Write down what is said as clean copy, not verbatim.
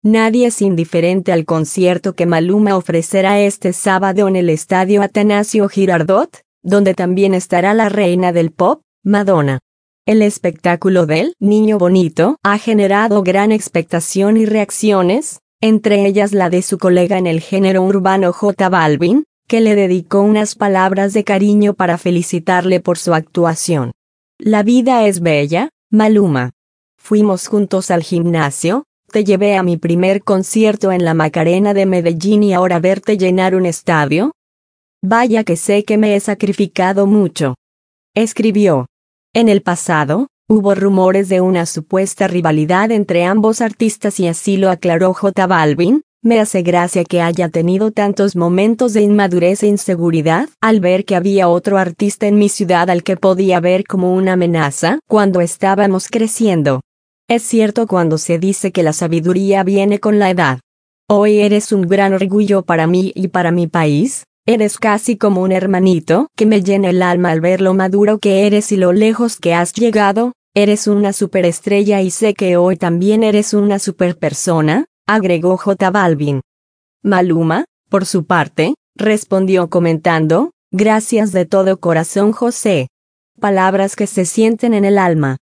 Nadie es indiferente al concierto que Maluma ofrecerá este sábado en el Estadio Atanasio Girardot, donde también estará la reina del pop, Madonna. El espectáculo del Niño Bonito ha generado gran expectación y reacciones, entre ellas la de su colega en el género urbano J Balvin, que le dedicó unas palabras de cariño para felicitarle por su actuación. La vida es bella, Maluma. Fuimos juntos al gimnasio, te llevé a mi primer concierto en la Macarena de Medellín y ahora verte llenar un estadio. Vaya que sé que me he sacrificado mucho. Escribió. En el pasado, hubo rumores de una supuesta rivalidad entre ambos artistas y así lo aclaró J Balvin. Me hace gracia que haya tenido tantos momentos de inmadurez e inseguridad al ver que había otro artista en mi ciudad al que podía ver como una amenaza cuando estábamos creciendo. Es cierto cuando se dice que la sabiduría viene con la edad. Hoy eres un gran orgullo para mí y para mi país, eres casi como un hermanito que me llena el alma al ver lo maduro que eres y lo lejos que has llegado, eres una superestrella y sé que hoy también eres una superpersona, agregó J Balvin. Maluma, por su parte, respondió comentando, gracias de todo corazón José. Palabras que se sienten en el alma.